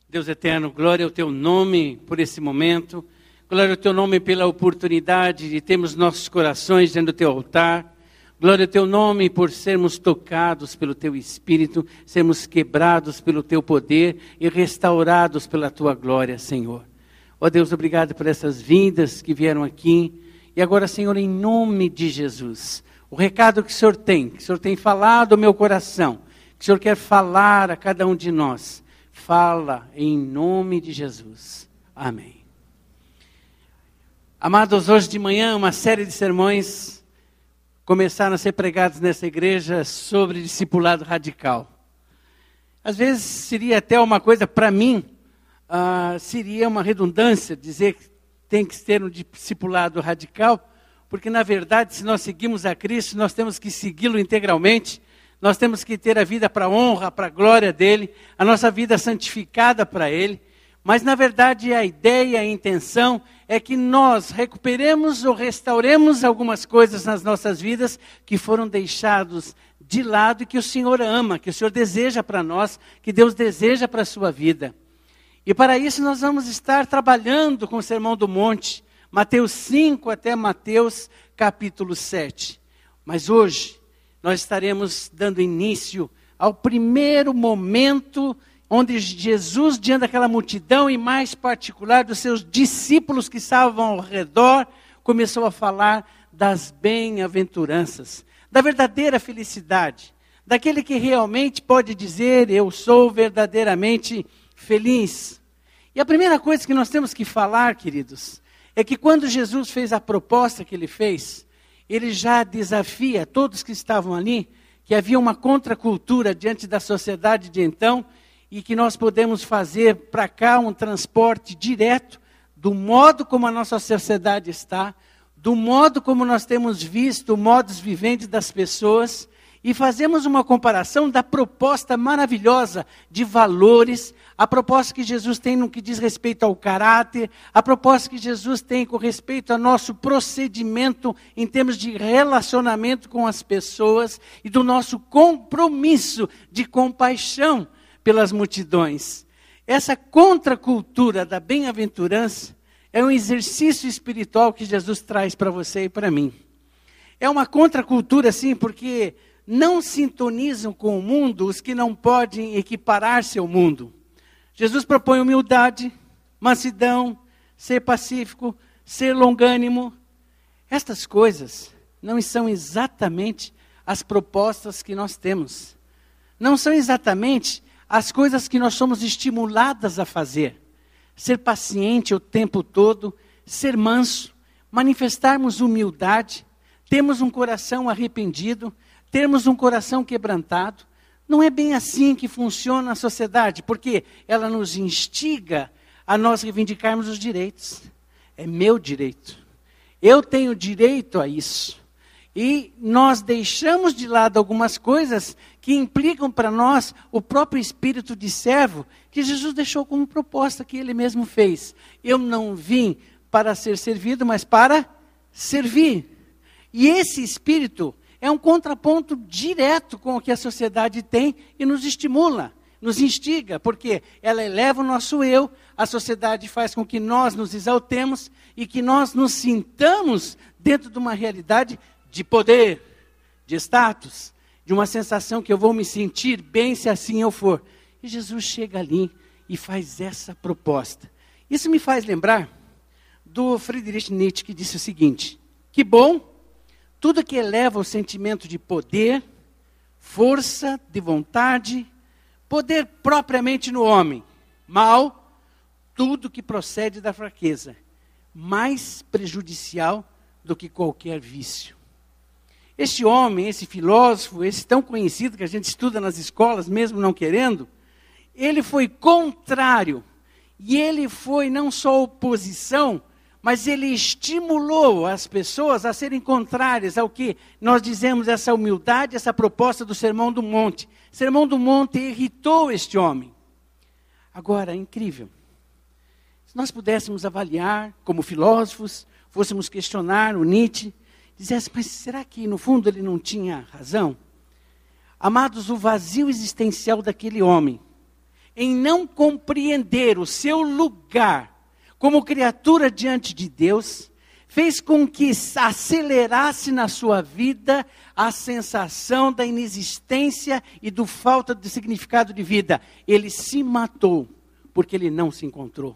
Deus eterno, glória ao teu nome por esse momento. Glória ao teu nome pela oportunidade de termos nossos corações dentro do teu altar. Glória ao teu nome por sermos tocados pelo teu Espírito, sermos quebrados pelo teu poder e restaurados pela tua glória, Senhor. Ó Deus, obrigado por essas vindas que vieram aqui. E agora, Senhor, em nome de Jesus, o recado que o Senhor tem falado ao meu coração, que o Senhor quer falar a cada um de nós, fala em nome de Jesus. Amém. Amados, hoje de manhã uma série de sermões começaram a ser pregados nessa igreja sobre discipulado radical. Às vezes seria até uma coisa, para mim, seria uma redundância dizer que tem que ter um discipulado radical, porque na verdade, se nós seguimos a Cristo, nós temos que segui-lo integralmente. Nós temos que ter a vida para a honra, para a glória dEle, a nossa vida santificada para Ele. Mas, na verdade, a ideia, a intenção é que nós recuperemos ou restauremos algumas coisas nas nossas vidas que foram deixados de lado e que o Senhor ama, que o Senhor deseja para nós, que Deus deseja para a sua vida. E para isso nós vamos estar trabalhando com o Sermão do Monte, Mateus 5 até Mateus capítulo 7. Mas hoje nós estaremos dando início ao primeiro momento onde Jesus, diante daquela multidão, e mais particular dos seus discípulos que estavam ao redor, começou a falar das bem-aventuranças, da verdadeira felicidade, daquele que realmente pode dizer, eu sou verdadeiramente feliz. E a primeira coisa que nós temos que falar, queridos, é que quando Jesus fez a proposta que ele fez, ele já desafia todos que estavam ali, que havia uma contracultura diante da sociedade de então, e que nós podemos fazer para cá um transporte direto do modo como a nossa sociedade está, do modo como nós temos visto o modus vivendi das pessoas, e fazemos uma comparação da proposta maravilhosa de valores, a proposta que Jesus tem no que diz respeito ao caráter, a proposta que Jesus tem com respeito ao nosso procedimento em termos de relacionamento com as pessoas e do nosso compromisso de compaixão pelas multidões. Essa contracultura da bem-aventurança é um exercício espiritual que Jesus traz para você e para mim. É uma contracultura, sim, porque não sintonizam com o mundo os que não podem equiparar-se ao mundo. Jesus propõe humildade, mansidão, ser pacífico, ser longânimo. Estas coisas não são exatamente as propostas que nós temos. Não são exatamente as coisas que nós somos estimuladas a fazer. Ser paciente o tempo todo, ser manso, manifestarmos humildade, termos um coração arrependido, termos um coração quebrantado. Não é bem assim que funciona a sociedade, porque ela nos instiga a nós reivindicarmos os direitos. É meu direito. Eu tenho direito a isso. E nós deixamos de lado algumas coisas que implicam para nós o próprio espírito de servo que Jesus deixou como proposta que ele mesmo fez. Eu não vim para ser servido, mas para servir. E esse espírito é um contraponto direto com o que a sociedade tem e nos estimula, nos instiga, porque ela eleva o nosso eu, a sociedade faz com que nós nos exaltemos e que nós nos sintamos dentro de uma realidade de poder, de status, de uma sensação que eu vou me sentir bem se assim eu for. E Jesus chega ali e faz essa proposta. Isso me faz lembrar do Friedrich Nietzsche, que disse o seguinte: que bom, tudo que eleva o sentimento de poder, força de vontade, poder propriamente no homem. Mal, tudo que procede da fraqueza, mais prejudicial do que qualquer vício. Este homem, esse filósofo, esse tão conhecido que a gente estuda nas escolas, mesmo não querendo, ele foi contrário. E ele foi não só oposição, mas ele estimulou as pessoas a serem contrárias ao que nós dizemos, essa humildade, essa proposta do Sermão do Monte. O Sermão do Monte irritou este homem. Agora, é incrível. Se nós pudéssemos avaliar, como filósofos, fôssemos questionar o Nietzsche, dissesse, mas será que no fundo ele não tinha razão? Amados, o vazio existencial daquele homem em não compreender o seu lugar como criatura diante de Deus, fez com que acelerasse na sua vida a sensação da inexistência e do falta de significado de vida. Ele se matou porque ele não se encontrou.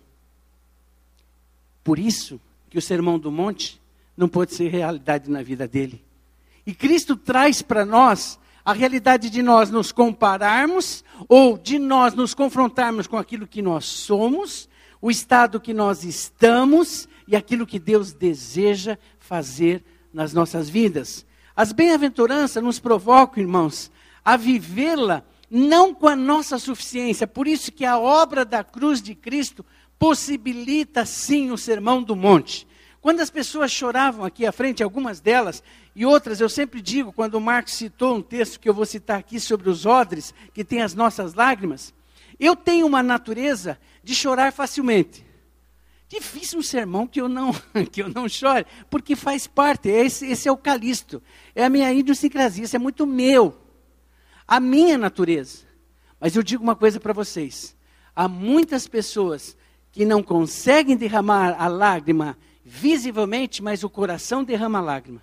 Por isso que o Sermão do Monte não pode ser realidade na vida dele. E Cristo traz para nós a realidade de nós nos compararmos ou de nós nos confrontarmos com aquilo que nós somos, o estado que nós estamos e aquilo que Deus deseja fazer nas nossas vidas. As bem-aventuranças nos provocam, irmãos, a vivê-la não com a nossa suficiência. Por isso que a obra da cruz de Cristo possibilita sim o Sermão do Monte. Quando as pessoas choravam aqui à frente, algumas delas, e outras, eu sempre digo, quando o Marcos citou um texto que eu vou citar aqui sobre os odres, que tem as nossas lágrimas, eu tenho uma natureza de chorar facilmente. Difícil um sermão que eu não chore, porque faz parte, esse é o Calixto, é a minha idiosincrasia, isso é muito meu, a minha natureza. Mas eu digo uma coisa para vocês, há muitas pessoas que não conseguem derramar a lágrima visivelmente, mas o coração derrama a lágrima.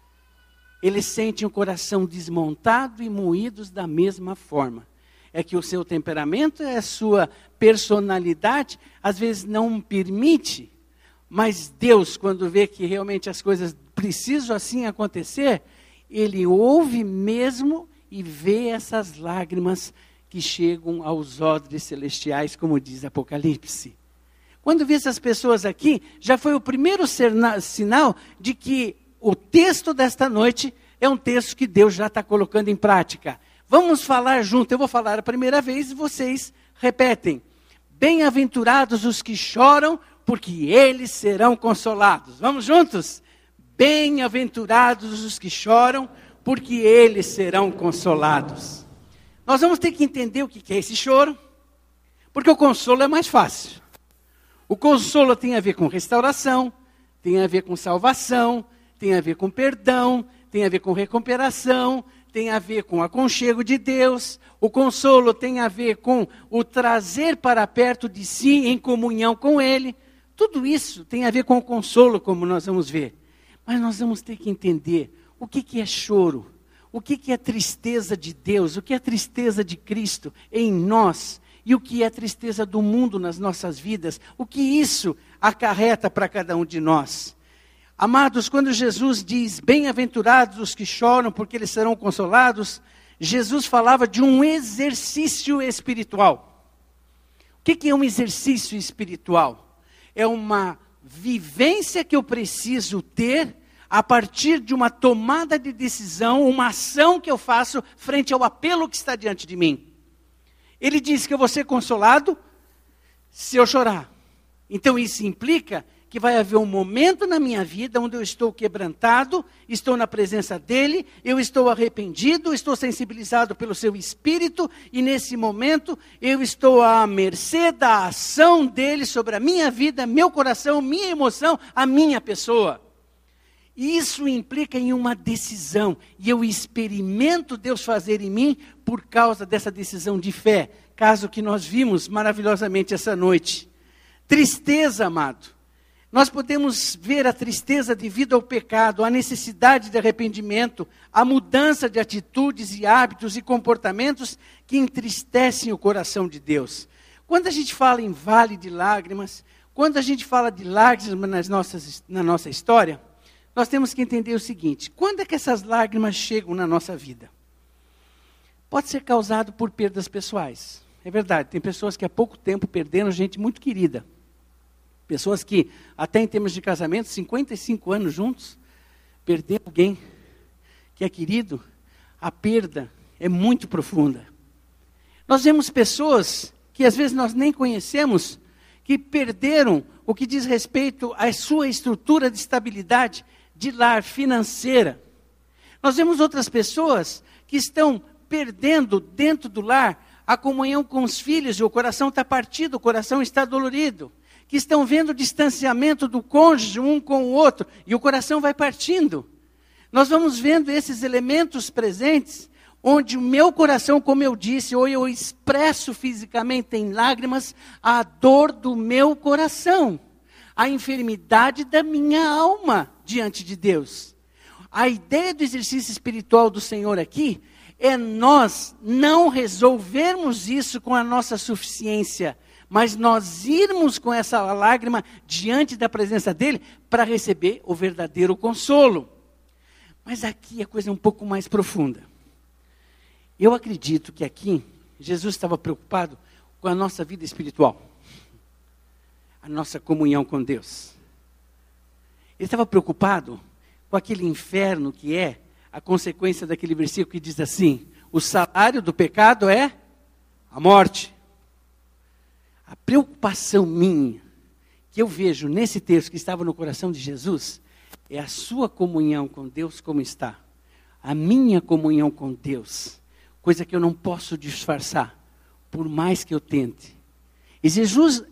Eles sentem o coração desmontado e moídos da mesma forma. É que o seu temperamento, a sua personalidade, às vezes não permite, mas Deus, quando vê que realmente as coisas precisam assim acontecer, Ele ouve mesmo e vê essas lágrimas que chegam aos odres celestiais, como diz Apocalipse. Quando vi essas pessoas aqui, já foi o primeiro sinal de que o texto desta noite é um texto que Deus já está colocando em prática. Vamos falar junto, eu vou falar a primeira vez e vocês repetem. Bem-aventurados os que choram, porque eles serão consolados. Vamos juntos? Bem-aventurados os que choram, porque eles serão consolados. Nós vamos ter que entender o que é esse choro, porque o consolo é mais fácil. O consolo tem a ver com restauração, tem a ver com salvação, tem a ver com perdão, tem a ver com recuperação, tem a ver com o aconchego de Deus. O consolo tem a ver com o trazer para perto de si em comunhão com Ele. Tudo isso tem a ver com o consolo, como nós vamos ver. Mas nós vamos ter que entender o que é choro, o que é tristeza de Deus, o que é tristeza de Cristo em nós. E o que é a tristeza do mundo nas nossas vidas, o que isso acarreta para cada um de nós. Amados, quando Jesus diz, bem-aventurados os que choram, porque eles serão consolados, Jesus falava de um exercício espiritual. O que é um exercício espiritual? É uma vivência que eu preciso ter a partir de uma tomada de decisão, uma ação que eu faço frente ao apelo que está diante de mim. Ele diz que eu vou ser consolado se eu chorar. Então isso implica que vai haver um momento na minha vida onde eu estou quebrantado, estou na presença dele, eu estou arrependido, estou sensibilizado pelo seu Espírito, e nesse momento eu estou à mercê da ação dele sobre a minha vida, meu coração, minha emoção, a minha pessoa. E isso implica em uma decisão, e eu experimento Deus fazer em mim por causa dessa decisão de fé, caso que nós vimos maravilhosamente essa noite. Tristeza, amado. Nós podemos ver a tristeza devido ao pecado, a necessidade de arrependimento, a mudança de atitudes e hábitos e comportamentos que entristecem o coração de Deus. Quando a gente fala em vale de lágrimas, quando a gente fala de lágrimas na nossa história, nós temos que entender o seguinte: quando é que essas lágrimas chegam na nossa vida? Pode ser causado por perdas pessoais. É verdade, tem pessoas que há pouco tempo perderam gente muito querida. Pessoas que, até em termos de casamento, 55 anos juntos, perderam alguém que é querido. A perda é muito profunda. Nós vemos pessoas que às vezes nós nem conhecemos, que perderam o que diz respeito à sua estrutura de estabilidade de lar financeira. Nós vemos outras pessoas que estão perdendo dentro do lar a comunhão com os filhos, e o coração está partido, o coração está dolorido. Que estão vendo o distanciamento do cônjuge um com o outro, e o coração vai partindo. Nós vamos vendo esses elementos presentes, onde o meu coração, como eu disse, ou eu expresso fisicamente em lágrimas a dor do meu coração, a enfermidade da minha alma diante de Deus. A ideia do exercício espiritual do Senhor aqui é nós não resolvermos isso com a nossa suficiência, mas nós irmos com essa lágrima diante da presença dele para receber o verdadeiro consolo. Mas aqui a coisa é um pouco mais profunda. Eu acredito que aqui Jesus estava preocupado com a nossa vida espiritual, a nossa comunhão com Deus. Ele estava preocupado com aquele inferno que é a consequência daquele versículo que diz assim: o salário do pecado é a morte. A preocupação minha, que eu vejo nesse texto que estava no coração de Jesus, é a sua comunhão com Deus como está. A minha comunhão com Deus, coisa que eu não posso disfarçar, por mais que eu tente. E Jesus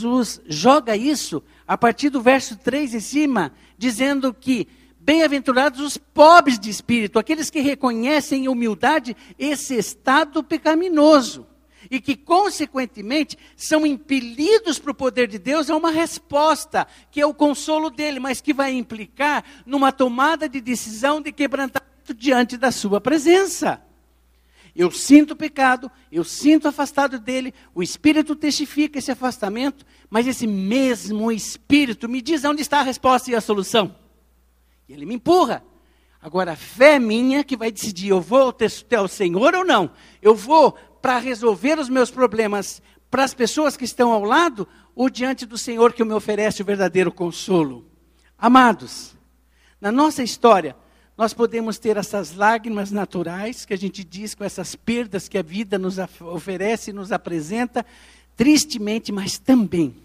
joga isso a partir do verso 3 em cima, dizendo que bem-aventurados os pobres de espírito, aqueles que reconhecem em humildade esse estado pecaminoso. E que, consequentemente, são impelidos para o poder de Deus a uma resposta, que é o consolo dele, mas que vai implicar numa tomada de decisão de quebrantamento diante da sua presença. Eu sinto o pecado, eu sinto afastado dele, o Espírito testifica esse afastamento, mas esse mesmo Espírito me diz onde está a resposta e a solução. E ele me empurra. Agora, a fé minha que vai decidir, eu vou até o Senhor ou não? Eu vou para resolver os meus problemas para as pessoas que estão ao lado, ou diante do Senhor que me oferece o verdadeiro consolo? Amados, na nossa história, nós podemos ter essas lágrimas naturais, que a gente diz com essas perdas que a vida nos oferece e nos apresenta, tristemente, mas também,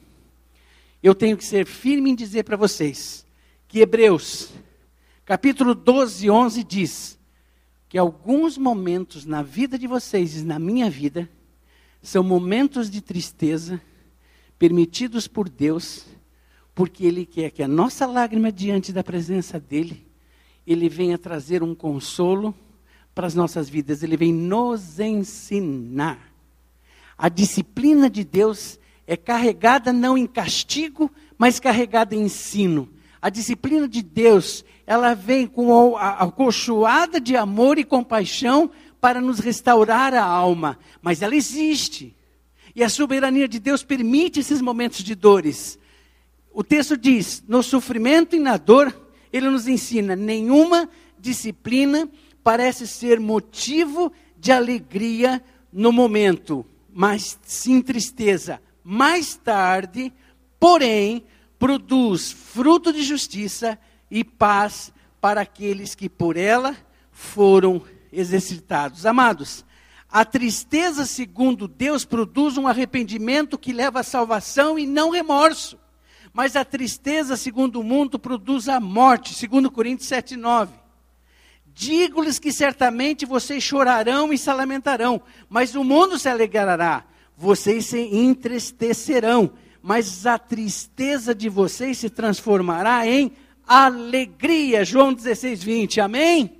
eu tenho que ser firme em dizer para vocês, que Hebreus, capítulo 12, 11 diz, que alguns momentos na vida de vocês e na minha vida, são momentos de tristeza, permitidos por Deus, porque Ele quer que a nossa lágrima diante da presença dEle, Ele venha trazer um consolo para as nossas vidas, Ele vem nos ensinar. A disciplina de Deus é carregada não em castigo, mas carregada em ensino. A disciplina de Deus, ela vem com a acolchoada de amor e compaixão para nos restaurar a alma. Mas ela existe. E a soberania de Deus permite esses momentos de dores. O texto diz, no sofrimento e na dor, ele nos ensina, nenhuma disciplina parece ser motivo de alegria no momento, mas sim tristeza. Mais tarde, porém, produz fruto de justiça e paz para aqueles que por ela foram exercitados. Amados, a tristeza segundo Deus produz um arrependimento que leva à salvação e não remorso. Mas a tristeza segundo o mundo produz a morte, segundo Coríntios 7:9. Digo-lhes que certamente vocês chorarão e se lamentarão, mas o mundo se alegrará, vocês se entristecerão. Mas a tristeza de vocês se transformará em alegria. João 16:20, amém?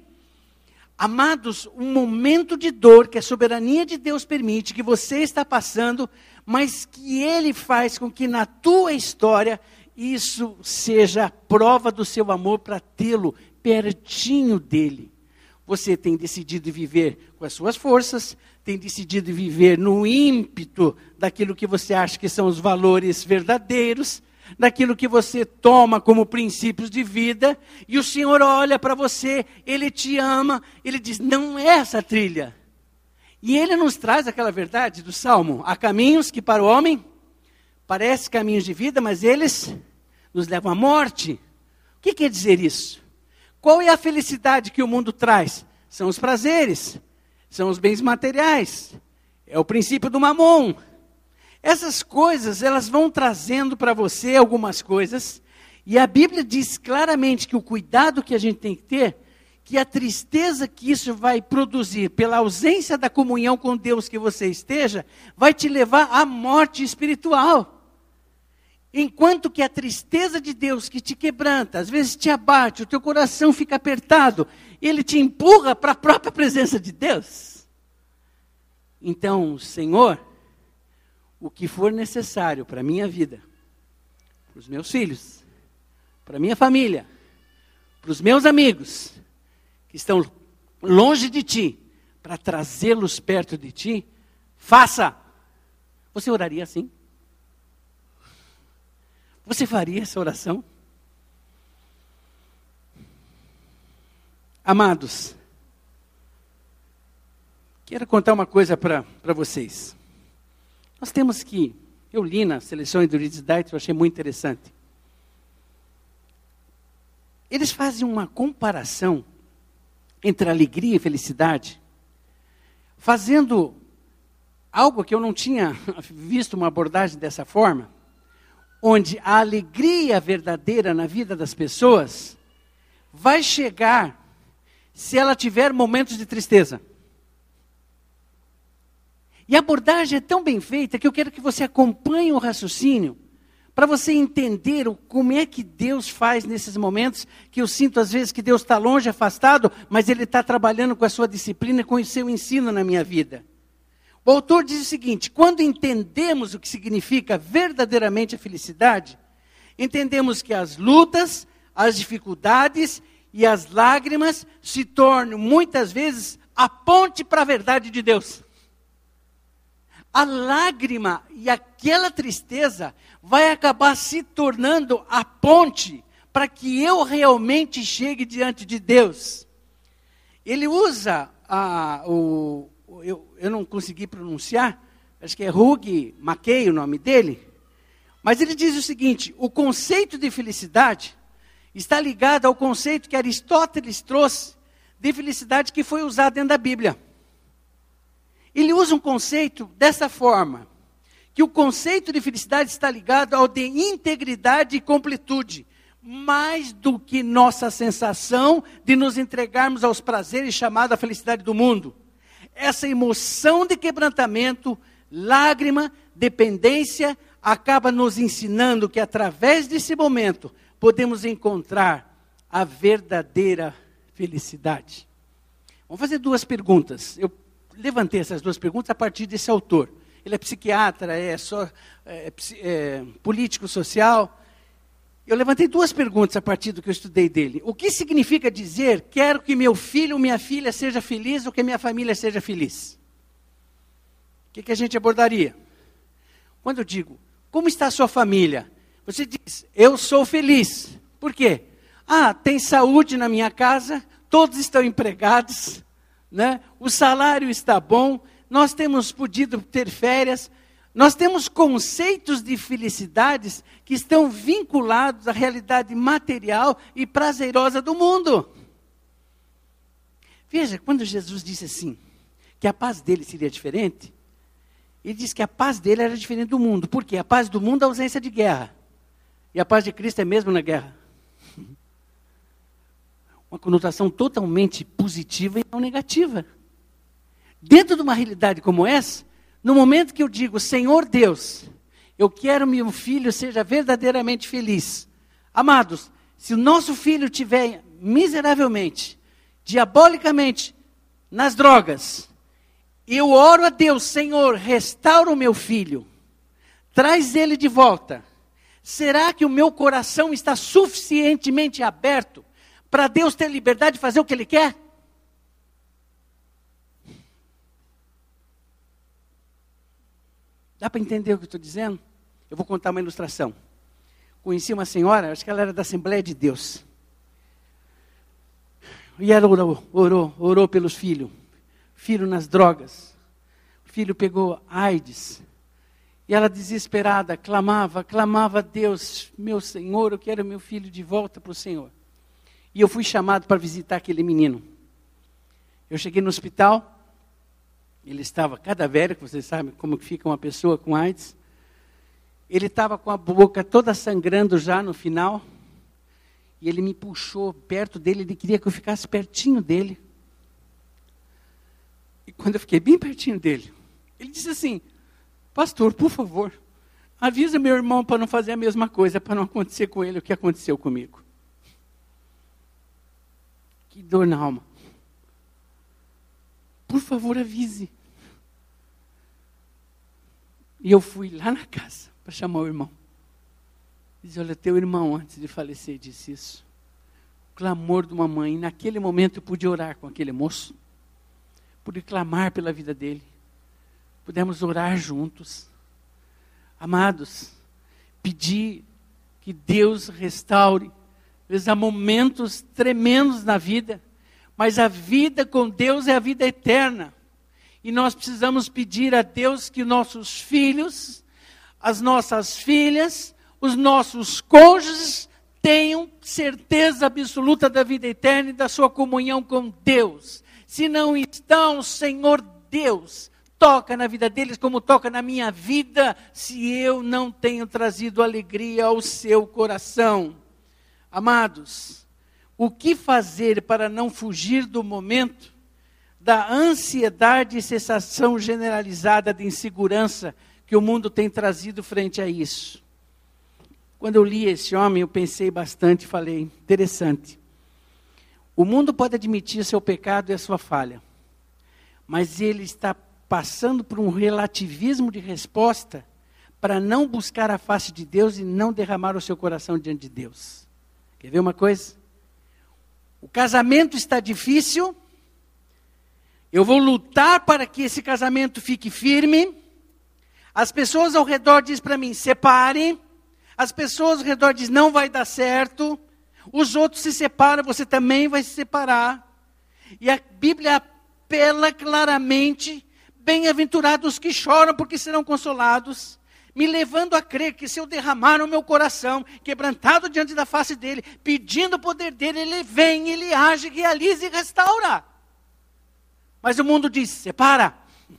Amados, um momento de dor que a soberania de Deus permite, que você está passando, mas que Ele faz com que na tua história, isso seja a prova do seu amor para tê-lo pertinho dEle. Você tem decidido viver com as suas forças, tem decidido viver no ímpeto daquilo que você acha que são os valores verdadeiros, daquilo que você toma como princípios de vida, e o Senhor olha para você, Ele te ama, Ele diz, não é essa trilha. E Ele nos traz aquela verdade do Salmo, há caminhos que para o homem parecem caminhos de vida, mas eles nos levam à morte. O que quer dizer isso? Qual é a felicidade que o mundo traz? São os prazeres, são os bens materiais, é o princípio do mamon. Essas coisas, elas vão trazendo para você algumas coisas, e a Bíblia diz claramente que o cuidado que a gente tem que ter, que a tristeza que isso vai produzir, pela ausência da comunhão com Deus que você esteja, vai te levar à morte espiritual. Enquanto que a tristeza de Deus que te quebranta, às vezes te abate, o teu coração fica apertado, ele te empurra para a própria presença de Deus. Então, Senhor, o que for necessário para a minha vida, para os meus filhos, para a minha família, para os meus amigos, que estão longe de Ti, para trazê-los perto de Ti, faça. Você oraria assim? Você faria essa oração? Amados, quero contar uma coisa para vocês. Nós temos que, eu li na seleção do Reader's Digest, eu achei muito interessante. Eles fazem uma comparação entre alegria e felicidade, fazendo algo que eu não tinha visto uma abordagem dessa forma, onde a alegria verdadeira na vida das pessoas vai chegar se ela tiver momentos de tristeza. E a abordagem é tão bem feita que eu quero que você acompanhe o raciocínio, para você entender como é que Deus faz nesses momentos, que eu sinto às vezes que Deus está longe, afastado, mas Ele está trabalhando com a sua disciplina e com o seu ensino na minha vida. O autor diz o seguinte: quando entendemos o que significa verdadeiramente a felicidade, entendemos que as lutas, as dificuldades e as lágrimas se tornam muitas vezes a ponte para a verdade de Deus. A lágrima e aquela tristeza vai acabar se tornando a ponte para que eu realmente chegue diante de Deus. Ele usa eu não consegui pronunciar, acho que é Hugh Mackay o nome dele, mas ele diz o seguinte: o conceito de felicidade está ligado ao conceito que Aristóteles trouxe de felicidade que foi usado dentro da Bíblia. Ele usa um conceito dessa forma, que o conceito de felicidade está ligado ao de integridade e completude, mais do que nossa sensação de nos entregarmos aos prazeres chamada felicidade do mundo. Essa emoção de quebrantamento, lágrima, dependência, acaba nos ensinando que através desse momento podemos encontrar a verdadeira felicidade. Vamos fazer duas perguntas. Eu levantei essas duas perguntas a partir desse autor. Ele é psiquiatra, político social. Eu levantei duas perguntas a partir do que eu estudei dele. O que significa dizer, quero que meu filho ou minha filha seja feliz ou que minha família seja feliz? O que a gente abordaria? Quando eu digo, como está a sua família? Você diz, eu sou feliz. Por quê? Tem saúde na minha casa, todos estão empregados, né? O salário está bom, nós temos podido ter férias, nós temos conceitos de felicidades que estão vinculados à realidade material e prazerosa do mundo. Veja, quando Jesus disse assim, que a paz dele seria diferente, ele disse que a paz dele era diferente do mundo. Por quê? A paz do mundo é a ausência de guerra. E a paz de Cristo é mesmo na guerra. Uma conotação totalmente positiva e não negativa. Dentro de uma realidade como essa, no momento que eu digo, Senhor Deus, eu quero que meu filho seja verdadeiramente feliz. Amados, se o nosso filho estiver miseravelmente, diabolicamente, nas drogas, eu oro a Deus, Senhor, restaura o meu filho, traz ele de volta. Será que o meu coração está suficientemente aberto para Deus ter liberdade de fazer o que Ele quer? Dá para entender o que eu estou dizendo? Eu vou contar uma ilustração. Conheci uma senhora, acho que ela era da Assembleia de Deus. E ela orou pelos filhos. Filho nas drogas. O filho pegou AIDS. E ela desesperada, clamava a Deus, meu Senhor, eu quero meu filho de volta para o Senhor. E eu fui chamado para visitar aquele menino. Eu cheguei no hospital, ele estava cadavérico, vocês sabem como que fica uma pessoa com AIDS. Ele estava com a boca toda sangrando já no final. E ele me puxou perto dele, ele queria que eu ficasse pertinho dele. E quando eu fiquei bem pertinho dele, ele disse assim, pastor, por favor, avisa meu irmão para não fazer a mesma coisa, para não acontecer com ele o que aconteceu comigo. Que dor na alma. por favor, avise. E eu fui lá na casa para chamar o irmão. Diz, olha, teu irmão antes de falecer disse isso. O clamor de uma mãe. E naquele momento eu pude orar com aquele moço. Pude clamar pela vida dele. Pudemos orar juntos. Amados, pedir que Deus restaure. Às vezes há momentos tremendos na vida. Mas a vida com Deus é a vida eterna. E nós precisamos pedir a Deus que nossos filhos, as nossas filhas, os nossos cônjuges tenham certeza absoluta da vida eterna e da sua comunhão com Deus. Se não estão, Senhor Deus, toca na vida deles como toca na minha vida, se eu não tenho trazido alegria ao seu coração. Amados, o que fazer para não fugir do momento da ansiedade e sensação generalizada de insegurança que o mundo tem trazido frente a isso? Quando eu li esse homem, eu pensei bastante e falei, interessante. O mundo pode admitir seu pecado e a sua falha, mas ele está passando por um relativismo de resposta para não buscar a face de Deus e não derramar o seu coração diante de Deus. Quer ver uma coisa? O casamento está difícil. Eu vou lutar para que esse casamento fique firme. As pessoas ao redor dizem para mim, separe. As pessoas ao redor dizem, não vai dar certo. Os outros se separam, você também vai se separar. E a Bíblia apela claramente, bem-aventurados os que choram, porque serão consolados. Me levando a crer que se eu derramar o meu coração, quebrantado diante da face dele, pedindo o poder dele, ele vem, ele age, realiza e restaura. Mas o mundo diz, separa.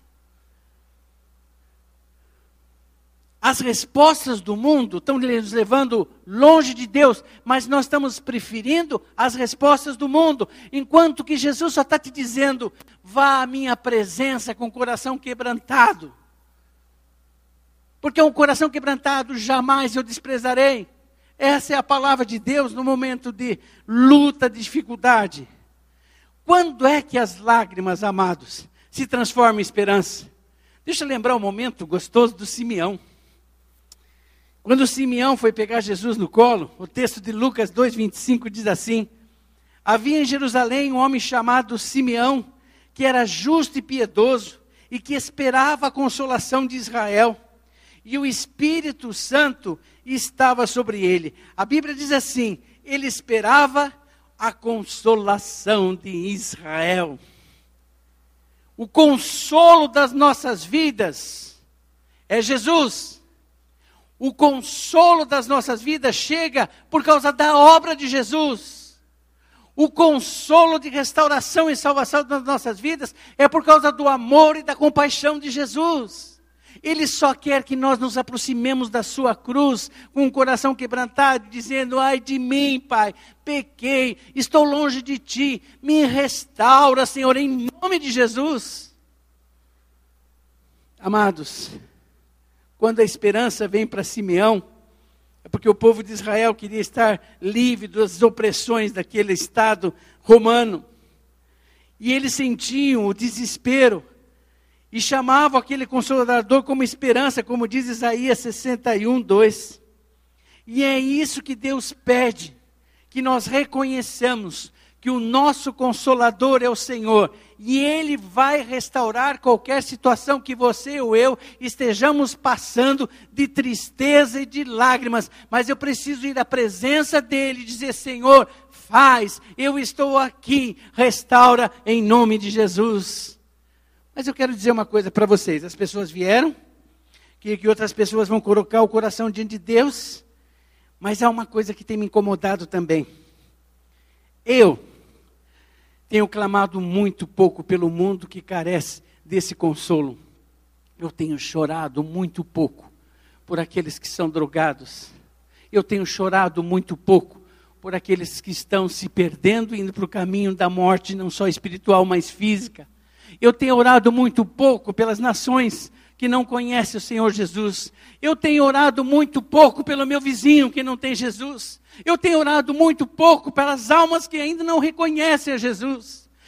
As respostas do mundo estão nos levando longe de Deus, mas nós estamos preferindo as respostas do mundo, enquanto que Jesus só está te dizendo, vá à minha presença com o coração quebrantado. Porque um coração quebrantado jamais eu desprezarei. Essa é a palavra de Deus no momento de luta, de dificuldade. Quando é que as lágrimas, amados, se transformam em esperança? Deixa eu lembrar um momento gostoso do Simeão. Quando o Simeão foi pegar Jesus no colo, o texto de Lucas 2,25 diz assim, havia em Jerusalém um homem chamado Simeão, que era justo e piedoso, e que esperava a consolação de Israel. E o Espírito Santo estava sobre ele. A Bíblia diz assim, ele esperava a consolação de Israel. O consolo das nossas vidas é Jesus. O consolo das nossas vidas chega por causa da obra de Jesus. O consolo de restauração e salvação das nossas vidas é por causa do amor e da compaixão de Jesus. Ele só quer que nós nos aproximemos da sua cruz, com o coração quebrantado, dizendo, ai de mim, Pai, pequei, estou longe de Ti, me restaura, Senhor, em nome de Jesus. Amados, quando a esperança vem para Simeão, é porque o povo de Israel queria estar livre das opressões daquele Estado romano. E eles sentiam o desespero, e chamavam aquele Consolador como esperança, como diz Isaías 61, 2. E é isso que Deus pede, que nós reconheçamos que o nosso Consolador é o Senhor, e Ele vai restaurar qualquer situação que você ou eu estejamos passando de tristeza e de lágrimas, mas eu preciso ir à presença dEle e dizer, Senhor, faz, eu estou aqui, restaura em nome de Jesus. Mas eu quero dizer uma coisa para vocês, as pessoas vieram, que outras pessoas vão colocar o coração diante de Deus, mas há uma coisa que tem me incomodado também. Eu tenho clamado muito pouco pelo mundo que carece desse consolo. Eu tenho chorado muito pouco por aqueles que são drogados. Eu tenho chorado muito pouco por aqueles que estão se perdendo, indo para o caminho da morte, não só espiritual, mas física. Eu tenho orado muito pouco pelas nações que não conhecem o Senhor Jesus. Eu tenho orado muito pouco pelo meu vizinho que não tem Jesus. Eu tenho orado muito pouco pelas almas que ainda não reconhecem a Jesus.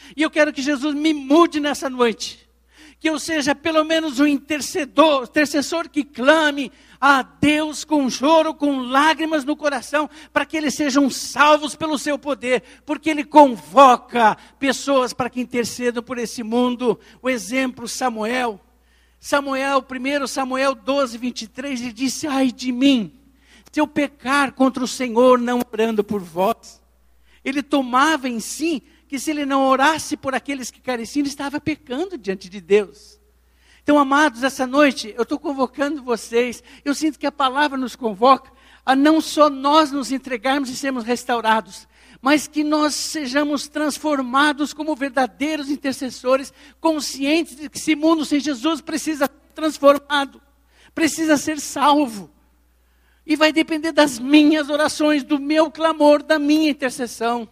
E eu quero que Jesus me mude nessa noite. Que eu seja pelo menos um intercessor que clame a Deus com choro, com lágrimas no coração, para que eles sejam salvos pelo seu poder, porque Ele convoca pessoas para que intercedam por esse mundo. O exemplo, Samuel, 1 Samuel 12, 23, ele disse: ai de mim, se eu pecar contra o Senhor, não orando por vós. Ele tomava em si que se ele não orasse por aqueles que careciam, ele estava pecando diante de Deus. Então, amados, essa noite, eu estou convocando vocês, eu sinto que a palavra nos convoca a não só nós nos entregarmos e sermos restaurados, mas que nós sejamos transformados como verdadeiros intercessores, conscientes de que esse mundo sem Jesus precisa ser transformado, precisa ser salvo. E vai depender das minhas orações, do meu clamor, da minha intercessão.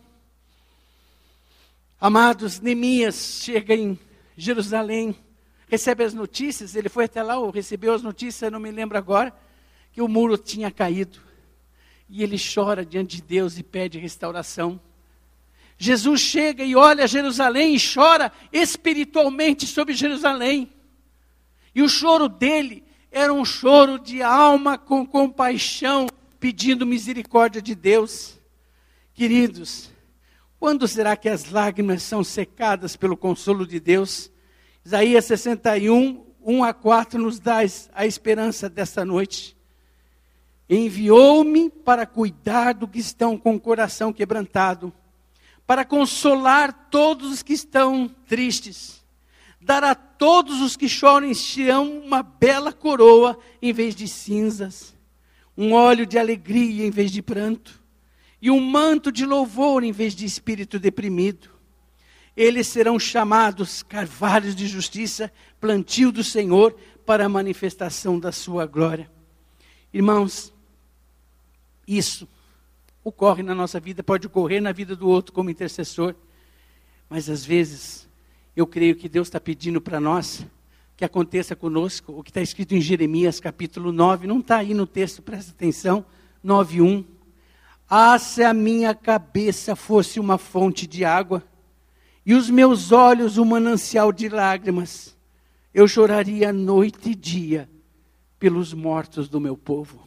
Amados, Neemias chega em Jerusalém, recebe as notícias, ele foi até lá, ou recebeu as notícias, eu não me lembro agora, que o muro tinha caído. E ele chora diante de Deus e pede restauração. Jesus chega e olha Jerusalém e chora espiritualmente sobre Jerusalém. E o choro dele era um choro de alma com compaixão, pedindo misericórdia de Deus. Queridos, quando será que as lágrimas são secadas pelo consolo de Deus? Isaías 61, 1-4 nos dá a esperança desta noite. Enviou-me para cuidar do que estão com o coração quebrantado, para consolar todos os que estão tristes, dar a todos os que choram em Sião uma bela coroa em vez de cinzas, um óleo de alegria em vez de pranto, e um manto de louvor em vez de espírito deprimido. Eles serão chamados carvalhos de justiça, plantio do Senhor, para a manifestação da sua glória. Irmãos, isso ocorre na nossa vida, pode ocorrer na vida do outro como intercessor, mas às vezes eu creio que Deus está pedindo para nós que aconteça conosco o que está escrito em Jeremias capítulo 9, não está aí no texto, presta atenção, 9:1. Ah, se a minha cabeça fosse uma fonte de água, e os meus olhos um manancial de lágrimas, eu choraria noite e dia pelos mortos do meu povo.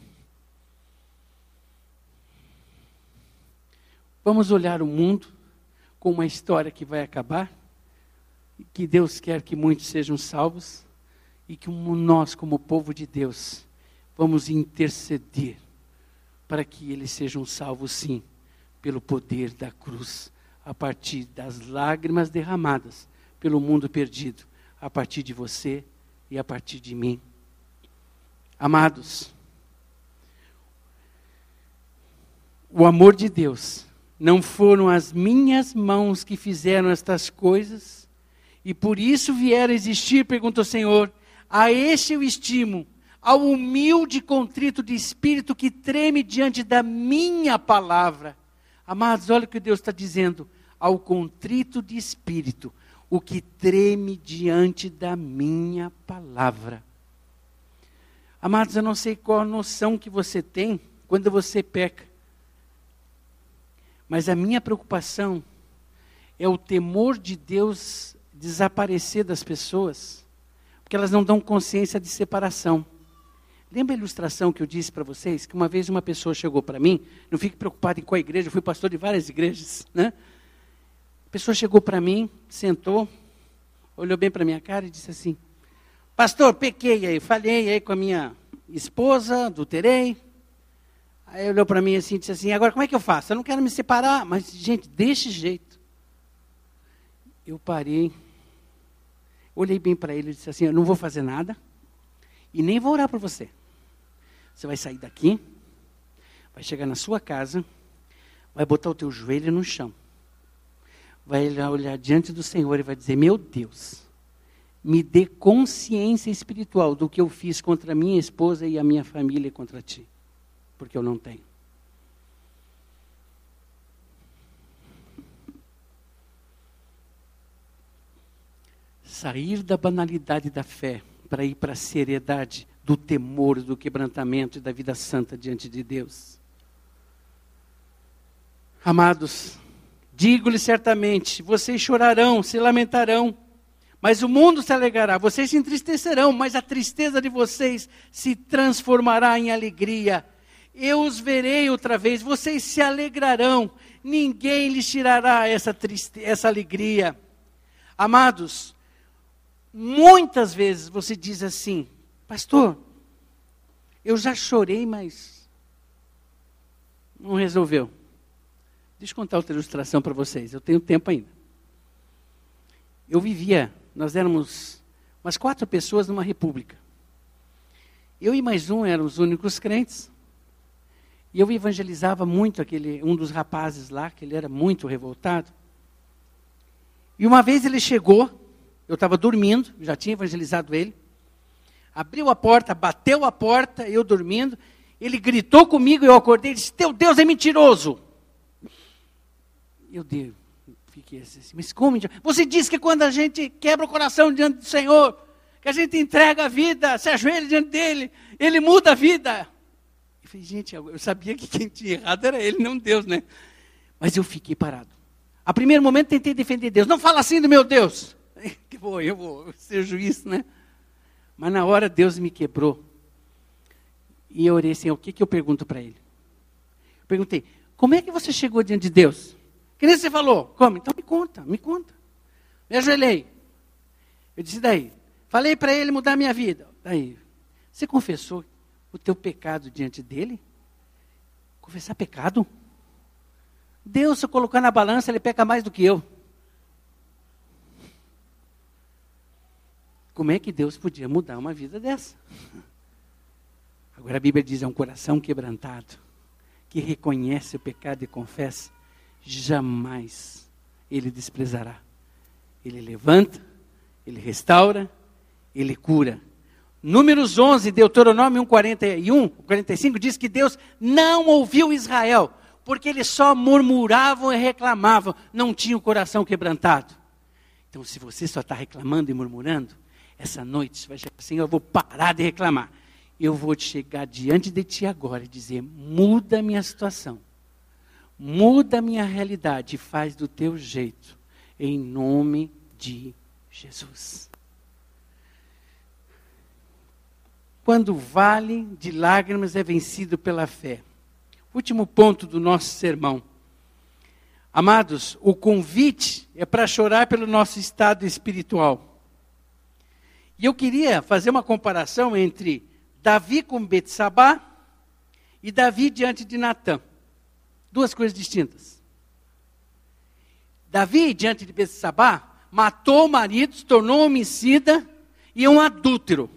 Vamos olhar o mundo com uma história que vai acabar, que Deus quer que muitos sejam salvos, e que nós, como povo de Deus, vamos interceder para que eles sejam salvos, sim, pelo poder da cruz, a partir das lágrimas derramadas pelo mundo perdido, a partir de você e a partir de mim. Amados, o amor de Deus, não foram as minhas mãos que fizeram estas coisas, e por isso vieram a existir, pergunta o Senhor, a este eu estimo, ao humilde e contrito de espírito que treme diante da minha palavra. Amados, olha o que Deus está dizendo, ao contrito de espírito, o que treme diante da minha palavra. Amados, eu não sei qual a noção que você tem quando você peca, mas a minha preocupação é o temor de Deus desaparecer das pessoas, porque elas não dão consciência de separação. Lembra a ilustração que eu disse para vocês? Que uma vez uma pessoa chegou para mim, não fique preocupado em qual igreja, eu fui pastor de várias igrejas, né? A pessoa chegou para mim, sentou, olhou bem para a minha cara e disse assim, pastor, pequei aí, falhei aí com a minha esposa, adulterei. Aí olhou para mim assim e disse assim, agora como é que eu faço? Eu não quero me separar, mas gente, desse jeito. Eu parei, olhei bem para ele e disse assim, eu não vou fazer nada e nem vou orar por você. Você vai sair daqui, vai chegar na sua casa, vai botar o teu joelho no chão, vai olhar diante do Senhor e vai dizer, meu Deus, me dê consciência espiritual do que eu fiz contra a minha esposa e a minha família contra ti, porque eu não tenho. Sair da banalidade da fé para ir para a seriedade do temor, do quebrantamento e da vida santa diante de Deus. Amados, Digo-lhes certamente, vocês chorarão, se lamentarão, mas o mundo se alegrará. Vocês se entristecerão, mas a tristeza de vocês se transformará em alegria. Eu os verei outra vez, vocês se alegrarão, ninguém lhes tirará essa alegria. Amados, muitas vezes você diz assim, pastor, eu já chorei, mas não resolveu. Deixa eu contar outra ilustração para vocês, eu tenho tempo ainda. Nós éramos umas 4 pessoas numa república. Eu e mais um eram os únicos crentes. E eu evangelizava muito um dos rapazes lá, que ele era muito revoltado. E uma vez ele chegou, eu estava dormindo, já tinha evangelizado ele. Abriu a porta, bateu a porta, eu dormindo. Ele gritou comigo, eu acordei e disse, teu Deus é mentiroso. Eu fiquei assim, mas como? Você disse que quando a gente quebra o coração diante do Senhor, que a gente entrega a vida, se ajoelha diante dele, ele muda a vida. Eu falei, gente, eu sabia que quem tinha errado era ele, não Deus, né? Mas eu fiquei parado. A primeiro momento tentei defender Deus. Não fala assim do meu Deus. Eu vou ser juiz, né? Mas na hora Deus me quebrou. E eu orei assim, o que eu pergunto para ele? Eu perguntei, como é que você chegou diante de Deus? Que nem você falou. Como? Então me conta. Me ajoelhei. Eu disse, daí? Falei para ele mudar a minha vida. Daí, você confessou o teu pecado diante dele? Confessar pecado? Deus, se eu colocar na balança, ele peca mais do que eu. Como é que Deus podia mudar uma vida dessa? Agora a Bíblia diz, é um coração quebrantado, que reconhece o pecado e confessa, jamais ele desprezará. Ele levanta, ele restaura, ele cura. Números 11, Deuteronômio 1, 45, diz que Deus não ouviu Israel, porque eles só murmuravam e reclamavam, não tinham o coração quebrantado. Então, se você só está reclamando e murmurando, essa noite você vai chegar assim, eu vou parar de reclamar. Eu vou chegar diante de ti agora e dizer, muda a minha situação, muda a minha realidade e faz do teu jeito, em nome de Jesus. Quando o vale de lágrimas é vencido pela fé. Último ponto do nosso sermão. Amados, o convite é para chorar pelo nosso estado espiritual. E eu queria fazer uma comparação entre Davi com Betsabá e Davi diante de Natã. 2 coisas distintas. Davi diante de Betsabá matou o marido, se tornou um homicida e um adúltero.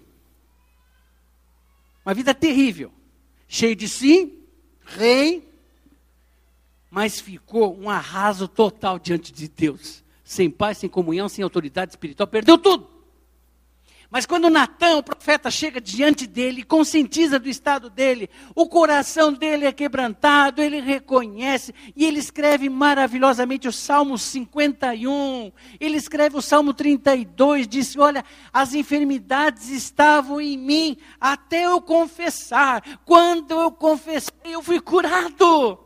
Uma vida terrível, cheio de si, rei, mas ficou um arraso total diante de Deus. Sem paz, sem comunhão, sem autoridade espiritual, perdeu tudo. Mas quando Natã, o profeta, chega diante dele, conscientiza do estado dele, o coração dele é quebrantado, ele reconhece, e ele escreve maravilhosamente o Salmo 51, ele escreve o Salmo 32, disse, olha, as enfermidades estavam em mim, até eu confessar, quando eu confessei, eu fui curado.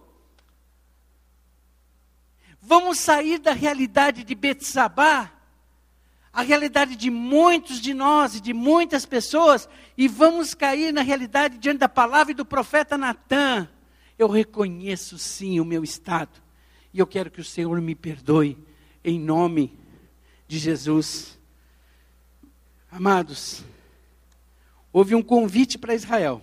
Vamos sair da realidade de Betsabá, a realidade de muitos de nós e de muitas pessoas, e vamos cair na realidade diante da palavra e do profeta Natã. Eu reconheço sim o meu estado, e eu quero que o Senhor me perdoe, em nome de Jesus. Amados, houve um convite para Israel,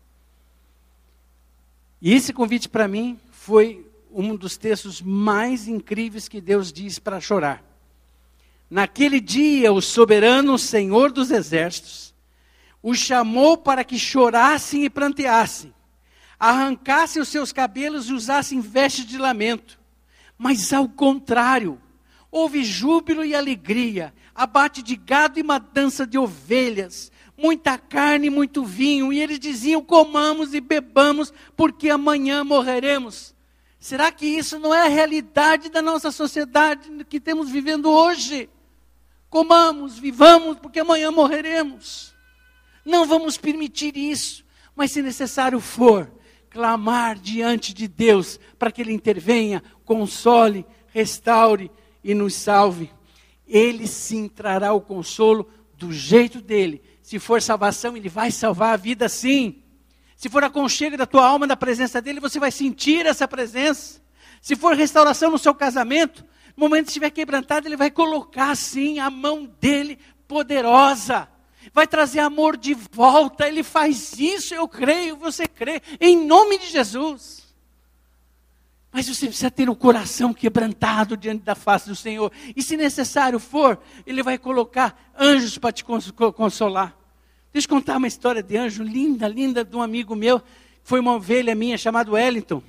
e esse convite para mim foi um dos textos mais incríveis que Deus diz para chorar. Naquele dia, o soberano Senhor dos exércitos os chamou para que chorassem e pranteassem, arrancassem os seus cabelos e usassem vestes de lamento. Mas ao contrário, houve júbilo e alegria, abate de gado e matança de ovelhas, muita carne e muito vinho. E eles diziam, comamos e bebamos, porque amanhã morreremos. Será que isso não é a realidade da nossa sociedade que temos vivendo hoje? Comamos, vivamos, porque amanhã morreremos. Não vamos permitir isso, mas se necessário for, clamar diante de Deus, para que Ele intervenha, console, restaure e nos salve. Ele sim trará o consolo do jeito dele. Se for salvação, ele vai salvar a vida sim. Se for aconchego da tua alma na presença dele, você vai sentir essa presença. Se for restauração no seu casamento, no momento que estiver quebrantado, ele vai colocar sim a mão dele poderosa. Vai trazer amor de volta. Ele faz isso, eu creio, você crê, em nome de Jesus. Mas você precisa ter o coração quebrantado diante da face do Senhor. E se necessário for, Ele vai colocar anjos para te consolar. Deixa eu contar uma história de anjo linda, linda, de um amigo meu. Foi uma ovelha minha chamado Wellington.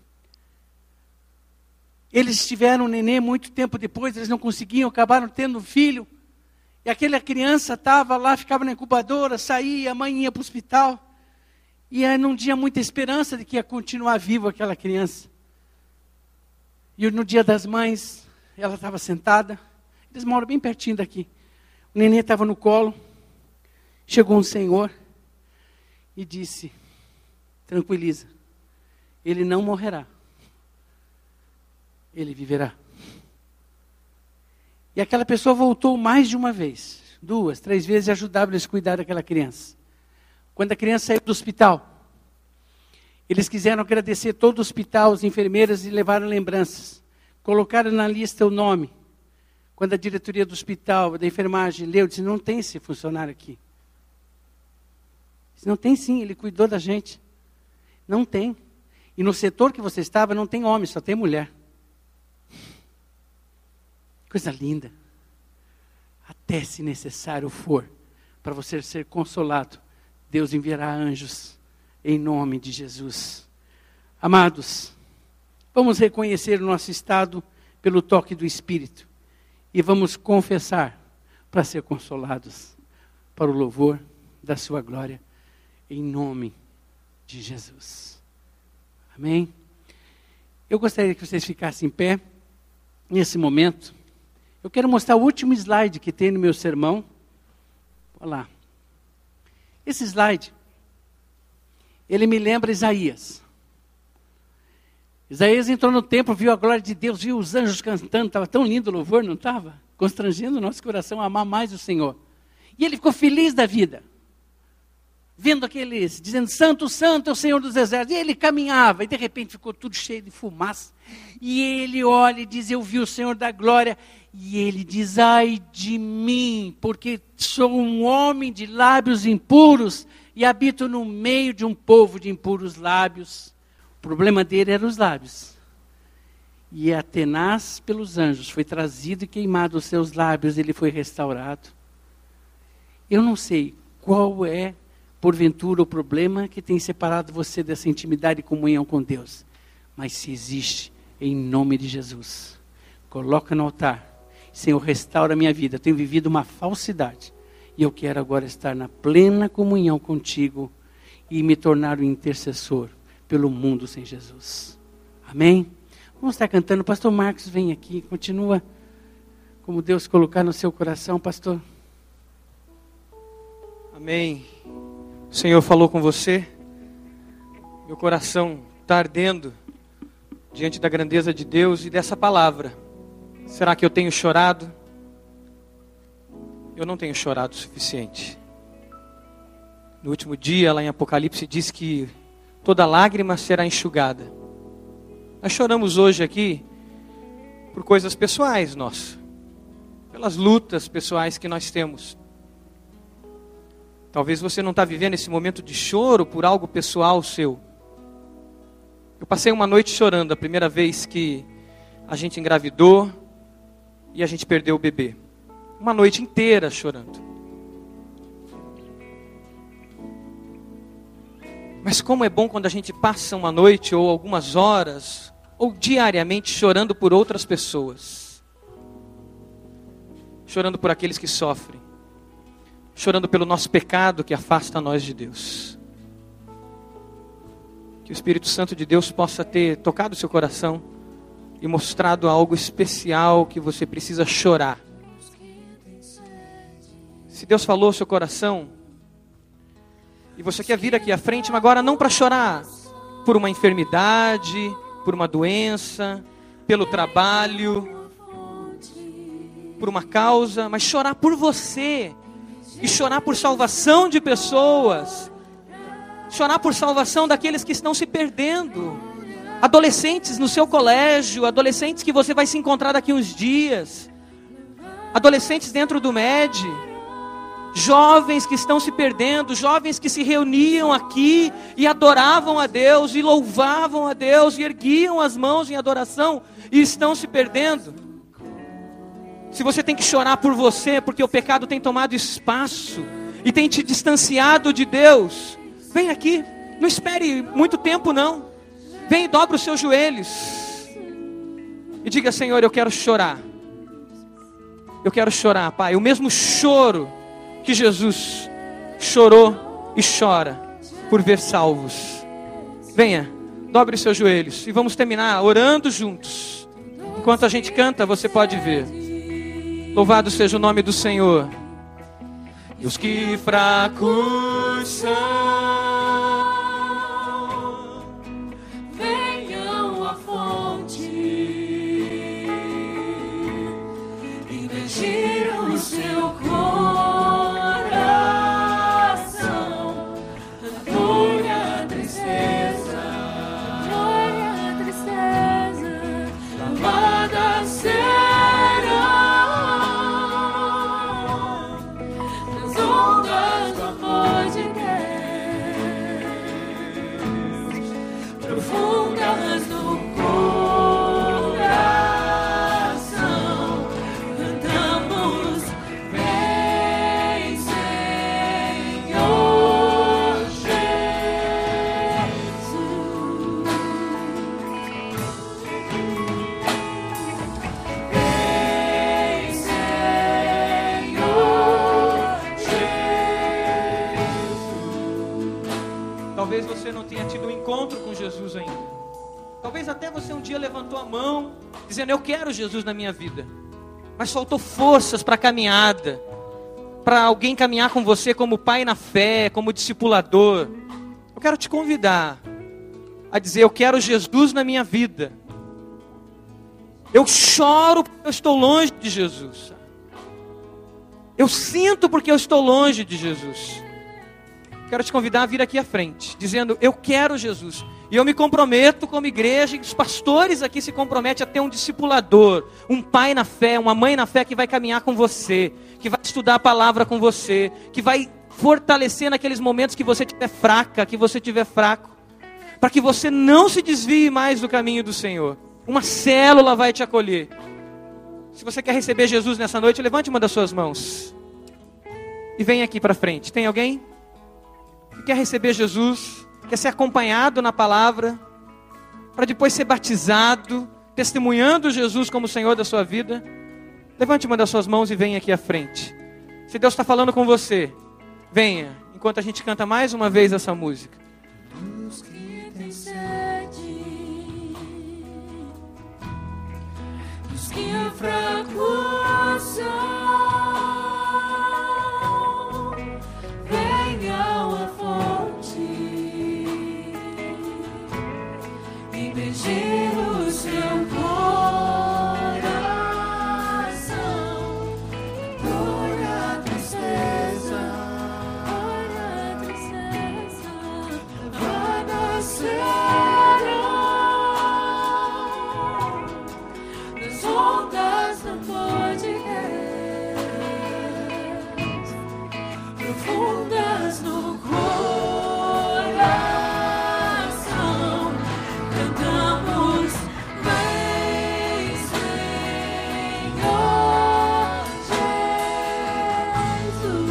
Eles tiveram um neném muito tempo depois, eles não conseguiam, acabaram tendo um filho. E aquela criança estava lá, ficava na incubadora, saía, a mãe ia para o hospital. E aí não tinha muita esperança de que ia continuar viva aquela criança. E no dia das mães, ela estava sentada. Eles moram bem pertinho daqui. O neném estava no colo. Chegou um senhor e disse: tranquiliza, ele não morrerá. Ele viverá. E aquela pessoa voltou mais de uma vez, 2, 3 vezes, e ajudaram eles a cuidar daquela criança. Quando a criança saiu do hospital, eles quiseram agradecer todo o hospital, as enfermeiras, e levaram lembranças. Colocaram na lista o nome. Quando a diretoria do hospital, da enfermagem, leu, disse: não tem esse funcionário aqui. Disse: não tem sim, ele cuidou da gente. Não tem. E no setor que você estava, não tem homem, só tem mulher. Coisa linda. Até se necessário for, para você ser consolado, Deus enviará anjos. Em nome de Jesus. Amados, vamos reconhecer o nosso estado pelo toque do Espírito. E vamos confessar para ser consolados, para o louvor da sua glória, em nome de Jesus. Amém? Eu gostaria que vocês ficassem em pé, nesse momento. Eu quero mostrar o último slide que tem no meu sermão. Olha lá. Esse slide, ele me lembra Isaías. Isaías entrou no templo, viu a glória de Deus, viu os anjos cantando, estava tão lindo o louvor, não estava? Constrangendo o nosso coração a amar mais o Senhor. E ele ficou feliz da vida, vendo aqueles, dizendo: santo, santo é o Senhor dos exércitos. E ele caminhava, e de repente ficou tudo cheio de fumaça. E ele olha e diz: eu vi o Senhor da glória. E ele diz: ai de mim, porque sou um homem de lábios impuros, e habito no meio de um povo de impuros lábios. O problema dele eram os lábios. E tenaz pelos anjos, foi trazido e queimado os seus lábios, ele foi restaurado. Eu não sei qual é, porventura, o problema que tem separado você dessa intimidade e comunhão com Deus. Mas se existe, em nome de Jesus, coloca no altar. Senhor, restaura a minha vida. Eu tenho vivido uma falsidade. E eu quero agora estar na plena comunhão contigo e me tornar um intercessor pelo mundo sem Jesus. Amém? Vamos estar cantando. Pastor Marcos, vem aqui. Continua como Deus colocar no seu coração, pastor. Amém. O Senhor falou com você. Meu coração está ardendo diante da grandeza de Deus e dessa palavra. Será que eu tenho chorado? Eu não tenho chorado o suficiente. No último dia, lá em Apocalipse, diz que toda lágrima será enxugada. Nós choramos hoje aqui por coisas pessoais nossas, pelas lutas pessoais que nós temos. Talvez você não está vivendo esse momento de choro por algo pessoal seu. Eu passei uma noite chorando a primeira vez que a gente engravidou e a gente perdeu o bebê. Uma noite inteira chorando. Mas como é bom quando a gente passa uma noite ou algumas horas ou diariamente chorando por outras pessoas. Chorando por aqueles que sofrem. Chorando pelo nosso pecado que afasta nós de Deus. Que o Espírito Santo de Deus possa ter tocado o seu coração e mostrado algo especial que você precisa chorar. Se Deus falou ao seu coração e você quer vir aqui à frente, mas agora não para chorar por uma enfermidade, por uma doença, pelo trabalho, por uma causa, mas chorar por você, e chorar por salvação de pessoas, chorar por salvação daqueles que estão se perdendo, adolescentes no seu colégio, adolescentes que você vai se encontrar daqui uns dias, adolescentes dentro do MED, jovens que estão se perdendo, jovens que se reuniam aqui e adoravam a Deus, e louvavam a Deus, e erguiam as mãos em adoração, e estão se perdendo. Se você tem que chorar por você, porque o pecado tem tomado espaço e tem te distanciado de Deus, vem aqui, não espere muito tempo não. Vem e dobra os seus joelhos e diga: Senhor, eu quero chorar. Eu quero chorar, Pai, o mesmo choro que Jesus chorou e chora por ver salvos. Venha, dobre os seus joelhos e vamos terminar orando juntos. Enquanto a gente canta, você pode ver. Louvado seja o nome do Senhor. E os que fracos são, venham à fonte e beijam o seu coração. Dor a tristeza, lavada será. Profundas no coração, cantamos: vem, Senhor Jesus. Vem, Senhor Jesus. Talvez você não tenha tido um encontro com Jesus ainda. Talvez até você um dia levantou a mão, dizendo: eu quero Jesus na minha vida. Mas faltou forças para a caminhada, para alguém caminhar com você como pai na fé, como discipulador. Eu quero te convidar a dizer: eu quero Jesus na minha vida. Eu choro porque eu estou longe de Jesus. Eu sinto porque eu estou longe de Jesus. Quero te convidar a vir aqui à frente, dizendo: eu quero Jesus. E eu me comprometo como igreja, e os pastores aqui se comprometem a ter um discipulador, um pai na fé, uma mãe na fé que vai caminhar com você, que vai estudar a palavra com você, que vai fortalecer naqueles momentos que você estiver fraca, que você estiver fraco, para que você não se desvie mais do caminho do Senhor. Uma célula vai te acolher. Se você quer receber Jesus nessa noite, levante uma das suas mãos e venha aqui para frente. Tem alguém que quer receber Jesus, quer ser acompanhado na palavra, para depois ser batizado, testemunhando Jesus como Senhor da sua vida? Levante uma das suas mãos e venha aqui à frente. Se Deus está falando com você, venha, enquanto a gente canta mais uma vez essa música. Os que têm sede, os que fracos são, venham à fonte e beijem o seu coração. Dor a tristeza, lavada será. Nas ondas não pode profundas no coração, cantamos: vem, Senhor Jesus.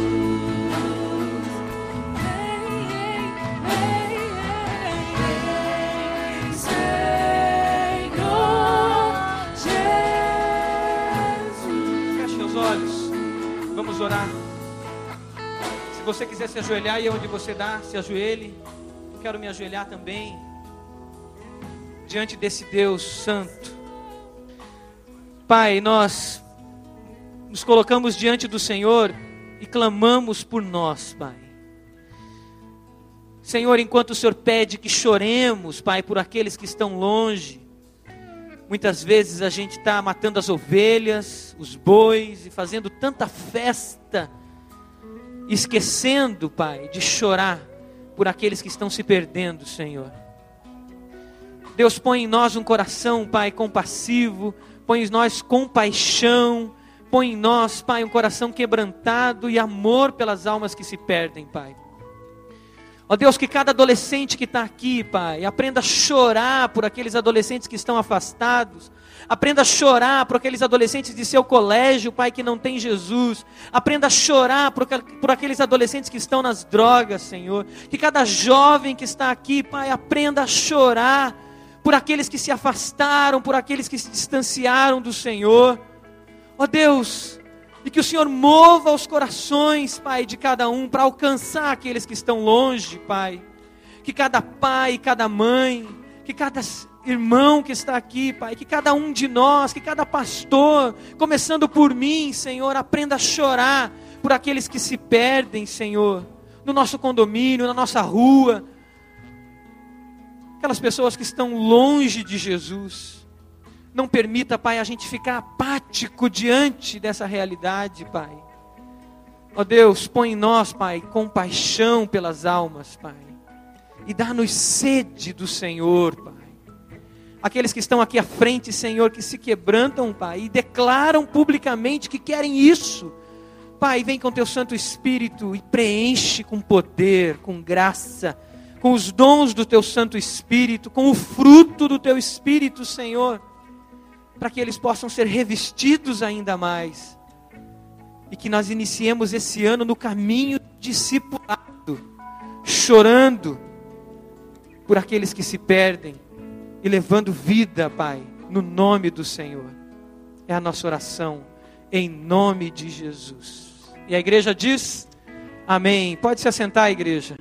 Vem, Senhor Jesus. Feche seus olhos, vamos orar. Se você quiser se ajoelhar, e onde você dá, se ajoelhe. Eu quero me ajoelhar também, diante desse Deus santo. Pai, nós nos colocamos diante do Senhor e clamamos por nós, Pai. Senhor, enquanto o Senhor pede que choremos, Pai, por aqueles que estão longe, Muitas vezes a gente está matando as ovelhas, os bois e fazendo tanta festa, esquecendo, Pai, de chorar por aqueles que estão se perdendo, Senhor. Deus, põe em nós um coração, Pai, compassivo, põe em nós compaixão, põe em nós, Pai, um coração quebrantado e amor pelas almas que se perdem, Pai. Ó Deus, que cada adolescente que está aqui, Pai, aprenda a chorar por aqueles adolescentes que estão afastados. Aprenda a chorar por aqueles adolescentes de seu colégio, Pai, que não tem Jesus. Aprenda a chorar por aqueles adolescentes que estão nas drogas, Senhor. Que cada jovem que está aqui, Pai, aprenda a chorar por aqueles que se afastaram, por aqueles que se distanciaram do Senhor. Ó Deus, e que o Senhor mova os corações, Pai, de cada um, para alcançar aqueles que estão longe, Pai. Que cada pai, cada mãe, que cada irmão que está aqui, Pai, que cada um de nós, que cada pastor, começando por mim, Senhor, aprenda a chorar por aqueles que se perdem, Senhor, no nosso condomínio, na nossa rua. Aquelas pessoas que estão longe de Jesus. Não permita, Pai, a gente ficar apático diante dessa realidade, Pai. Ó Deus, põe em nós, Pai, compaixão pelas almas, Pai. E dá-nos sede do Senhor, Pai. Aqueles que estão aqui à frente, Senhor, que se quebrantam, Pai, e declaram publicamente que querem isso. Pai, vem com Teu Santo Espírito e preenche com poder, com graça, com os dons do Teu Santo Espírito, com o fruto do Teu Espírito, Senhor, para que eles possam ser revestidos ainda mais, e que nós iniciemos esse ano no caminho discipulado, chorando por aqueles que se perdem, e levando vida, Pai, no nome do Senhor. É a nossa oração, em nome de Jesus. E a igreja diz, amém. Pode se assentar, igreja.